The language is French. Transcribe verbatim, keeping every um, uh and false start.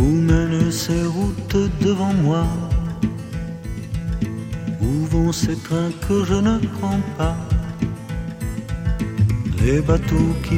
Où mènent ces routes devant moi? Où vont ces trains que je ne prends pas? Les bateaux qui